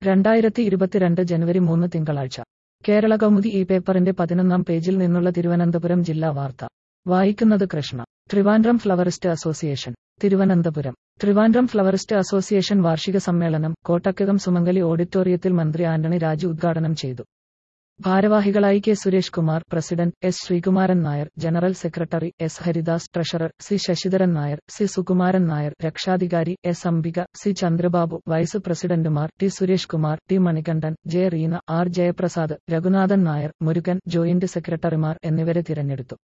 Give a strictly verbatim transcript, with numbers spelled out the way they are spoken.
രണ്ടായിരത്തി ഇരുപത്തിരണ്ട് ജനുവരി മൂന്ന് തിങ്കളാഴ്ച കേരള കൗമുദി ഈ പേപ്പറിന്റെ പതിനൊന്നാം പേജിൽ നിന്നുള്ള തിരുവനന്തപുരം ജില്ലാ വാർത്ത വായിക്കുന്നത് Krishna. Trivandrum florist association Thiruvananthapuram. Trivandrum florist association വാർഷിക സമ്മേളനം കോട്ടക്കകം സുമംഗലി ഓഡിറ്റോറിയത്തിൽ മന്ത്രി ആന്റണി രാജു ഉദ്ഘാടനം ചെയ്തു. ഭാരവാഹികളായി K Suresh Kumar, president, S Sreekumaran Nair, general secretary S Haridas, treasurer C Sasidharan Nair, C Sukumaran Nair, രക്ഷാധികാരി S Ambika, C Chandrababu, vice പ്രസിഡന്റുമാർ T Suresh Kumar, T Manikandan, J Reena, R Jayaprasad, Raghunathan Nair, Murugan, joint സെക്രട്ടറിമാർ എന്നിവരെ തിരഞ്ഞെടുത്തു.